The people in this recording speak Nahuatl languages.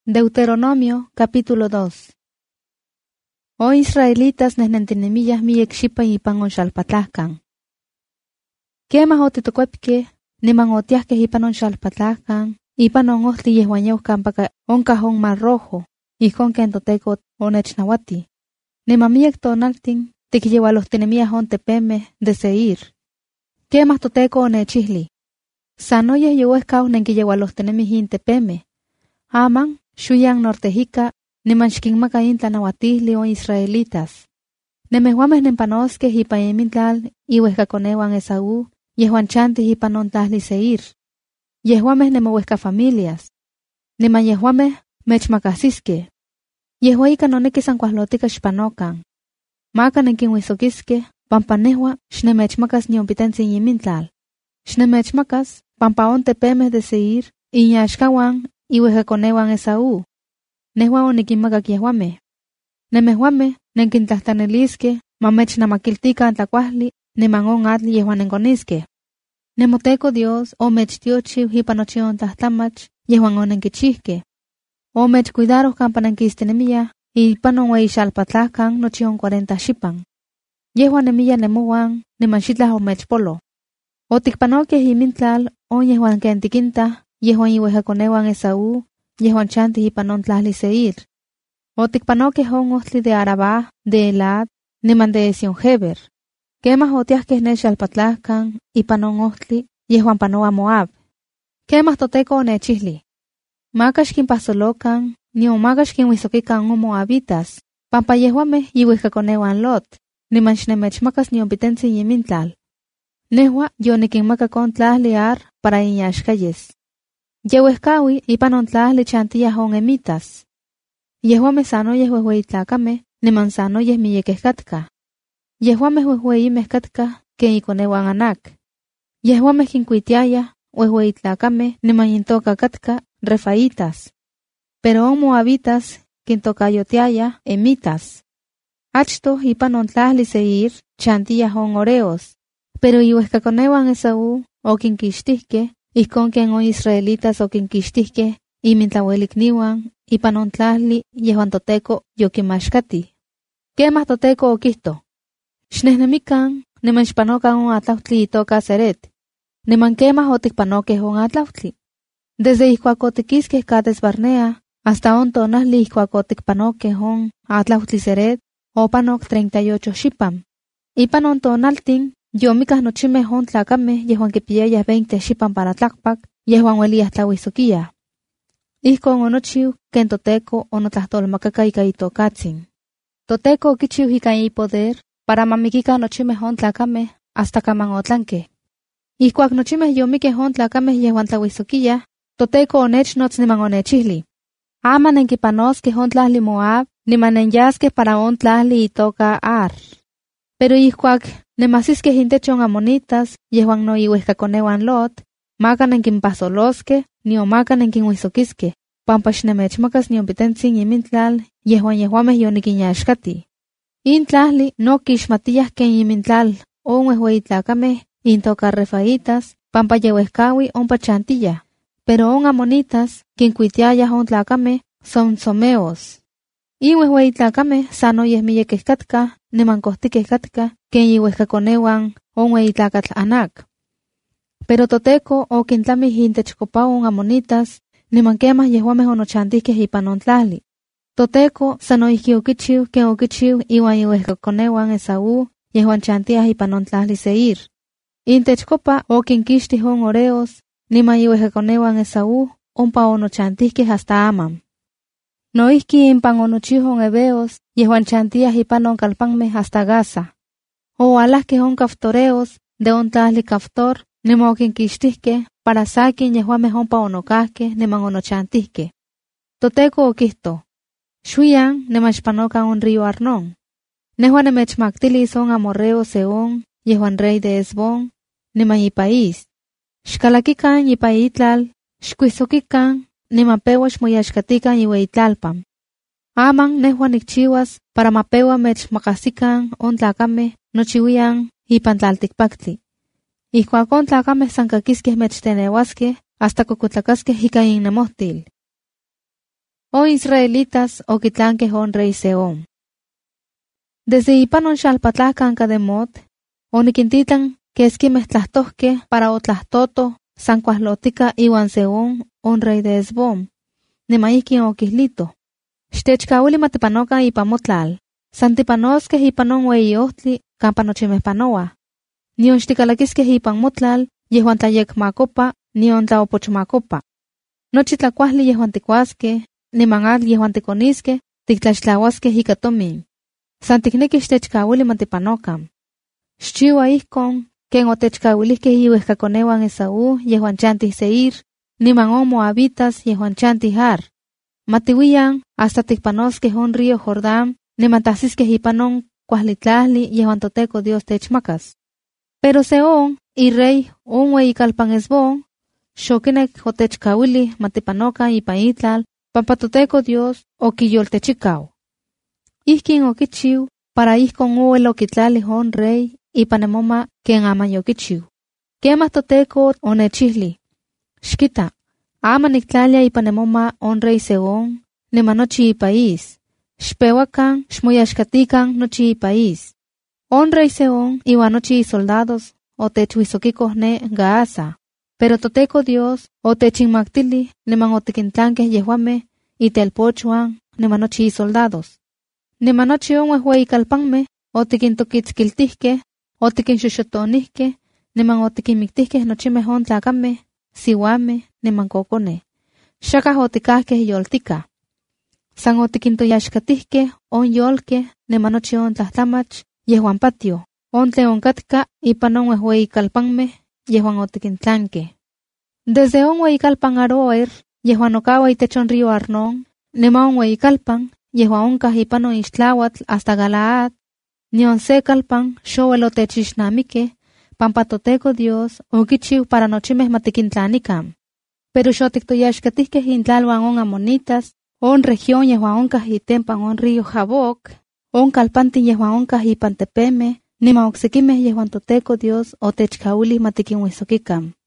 Deuteronomio capítulo 2. O israelitas nesnentinimiyah miyek xipa ipan onxalpatlahkan. Kemah otitokuepkeh niman otiahkeh ipan onxalpatlahkan ipan on ohtli yehuan yeuh kampaka onkah on Mar Rojo, ijkon ken Toteko onechnauati. Niman miyek tonaltin tikyeualohtinemiyah on tepemeh de Seir. Kemah Toteko onechihli: Sanoyeh yowehkau nenkiyeualohtinemih in tepemeh. Aman, xuyan nortehika, niman xkinmaka in tlanauatihli on israelitas. Nemehuameh nempanoskeh ipan imintlal iuehkakoneuan Esaú, yehuan chantih ipan on tlahli Seir. Yehuameh nemouehkafamilias. Niman yehuameh mechmakahsiskeh. Yehua ika noneki san kuahlotika xpanokan. Maka nenkinuisokiskeh, pampa nehua xnemechmakas nionpitentsin imintlal. Xnemechmakas, pampa on tepemeh de Seir, inyaxkawan iuehkakoneuan Esaú. Nehua onikinmakak yehuameh. Nemehuameh nenkintlahtaniliskeh mamechnamaquiltikan tlakuajli niman on atl yehuan nenkoniskeh. Nemoteko Dios omechtiochiu ipan nochi on tlahtlamach yehuan onenkichihkeh. Omechcuidaroh kampa nenkistinemiyah ipan on ueyixalpatlahkan nochi on 40 xipan. Yehuan nemiya nemouan niman xitlah omechpolo. Otikpanokeh imintlal on yehuan ken tikintah yehuan iuehkakoneuan Esaú, yehuan chantih ipan on tlahli Seir. Otikpanokeh on ohtli de Arabá, de Elad, niman de Esion-Geber. Kemah otiahkeh nexalpatlahkan ipan on ohtli yehuan panoa Moab. Kemah Toteko onechihli: Maka xkinpahsolokan, nion maka xkinuisokikan on moabitas, pampa yehuameh iuehkakoneuan Lot, niman xnemechmakas nionpitentsin imintlal. Nehua yonikinmakak on tlahli Ar para inyaxkayes. Yeuehkaui ipan on tlahli chantiyah on emitas. Yehuameh sanoyeh uehueyitlakameh, niman sanoyeh miyekeh katkah. Yehuameh uehueyimeh katkah ken ikoneuan Anak. Yehuameh kinkuitiayah uehueyitlakameh niman intoka katka Refaitas. Pero on moabitas kintokayotiayah emitas. Achtoh ipan on tlahli Seir chantiyah on Horeos, pero iuehkakoneuan Esaú okinkixtihkeh ijkon ken on israelitas okinkixtihkeh imintlauelikniuan ipan on tlahli yehuan Toteko yokimaxkatih. Kemah Toteko okihto: Xnehnemikan niman xpanokan on atlautli itoka Seret. Niman kemah otikpanokeh on atlautli. Desde ijkuak otikiskeh Cades Barnea hasta on tonahli ijkuak otikpanokeh on atlautli Seret, opanok 38 xipan. Ipan on tonaltin yomikah nochimeh on tlakameh yehuan kipiyayah 20 xipan para tlakpak yehuan ueliyah tlauisokiyah. Ijkon onochiu ken Toteko onotlahtolmakaka ika itokatzin. Toteko okichiu ika ipoder para mamikikan nochimeh on tlakameh hasta kaman otlankeh. Ijkuak nochimeh yomikeh on tlakameh yehuan tlauisokiyah, Toteko onechnots niman onechihli: Ama nenkipanoskeh on tlahli Moab niman nenyaskeh para on tlahli itoka Ar. Pero ijkuak nemasiskeh intech on amonitas yehuan no iuehkakoneuan Lot, maka nenkinpahsoloskeh, nion maka nenkinuisokiskeh, pampa xnemechmakas nionpitentsin imintlal yehuan yehuameh yonikinyaxkatih. In tlahli no kixmatiyah ken imintlal on uehueyitlakameh intoka Refaitas, pampa yeuehkaui ompa chantiyah, pero on amonitas kinkuitiayah on tlakameh son someos. In uehueyitlakameh sanoyeh miyekeh katkah niman kohtikeh katkah ken iuehkakoneuan on ueyitlakatl Anak. Pero Toteko okintlamih intechkopa on amonitas, niman kemah yehuameh onochantihkeh ipan on tlahli. Toteko sanoihki okichiu ken okichiu iuan iuehkakoneuan Esaú yehuan chantiyah ipan on tlahli Seir. Intechkopa okinkixtih on Horeos, niman iuehkakoneuan Esaú ompa onochantihkeh hasta aman. Noihki impan onochiu on Heveos yehuan chantiyah ipan on kalpanmeh hasta Gaza. Oualahkeh on Caftoreos de on tlahli Caftor niman okinkixtihkeh para sakin yehuameh ompa onokahkeh niman onochantihkeh. Toteko okihto: Xuyan niman xpanokan on río Arnón. Nehua nemechmaktilis on amorreo Sehón yehuan rey de Hesbón niman ipaís. Xkalakikan ipa itlal, xkuisokikan niman pewa xmoyaxkatikan iueyitlalpan. Aman nehua nikchiuas para mapewa mechmakasikan on tlakameh nochiuian ipan tlaltikpaktli. Ijkuak on tlakameh san kakiskeh mechteneuaskeh hasta kokotlakaskeh ika innemohtil. O israelitas oquitlanque on rey Sehón. Desde ipanon xalpatlahcan cademot, oniquintitlan que esquimeh tlahtohque para otlahtoto san cuahlotica iwan Sehón on rey de Hesbón. Nimaihquin oquihlito. Xtechcauli matipanocan ipan motlal. San tipanosqueh ipan on ueyi ohtli campa nochimeh panoa. Nion xticalaquisqueh ipan motlal yehuan tlayecmacopa, nion tlaopochmacopa. Nochi tlacuahli yehuan ticuasqueh, niman atl yehuan ticonisqueh, tictlaxtlauasqueh ika tomin. San ticnequi xtechcauli matipanocan. Xchiua ihcon, ken otechcauilihqueh iuehcaconeuan Esaú yehuan chantih Seir, niman on moabitas yehuan chantih Ar. Matiuian hasta ticpanosqueh on río Jordán, niman tahsisqueh ipan on cuahli tlahli yehuan Toteco Dios techmacas. Pero Sehón, irrey on ueyicalpan Hesbón, xoquinec otechcauilih matipanocan ipan itlal, pampa Toteco Dios oquiyoltechicau. Ihquin oquichiu para ihcon ouel oquitlalih on rey ipan nemoma ken aman yoquichiu. Quemah Toteco onechihli. Xquita, ama nictlalia ipan nemoma on rey Sehón, niman nochi ipaís. Xpehuacan, xmoyaxcatican nochi ipaís. On rey Sehón iwan nochi isoldados otechuisoquicoh ne Gaasa. Pero Toteco Dios otechinmactilih niman otiquintlanqueh yehuameh itelpochuan niman nochi isoldados. Niman nochi on uehueyicalpanmeh otiquintoquitzquiltihqueh, otiquinxoxotonihqueh, niman otiquinmictihqueh nochimeh on tlacameh, siuameh, niman coconeh. Xacah oticahqueh yoltica. San otiquintoyaxcatihqueh on yolqueh, niman nochi on tlahtlamach, yehuan patio, on tlen oncatka ipan on uehueyicalpanmeh, yehuan otiquintlanqueh. Desde on ueyicalpan Aroer, yehuan ocaua itech on río Arnón, niman on ueyicalpan, yehuan oncah ipan on ixtlauatl hasta Galaad, nion se calpan xouel otechixnamiqueh, pampa Toteco Dios oquichiu para nochimeh matiquintlanican. Pero xotictoyaxcatihqueh intlaluan on amonitas, on región yehuan oncah itempan on río Jaboc, on calpantin yehuan oncah ipan tepemeh, niman ocsequimeh yehuan Toteco Dios otechcauilih matiquinhuisoquican.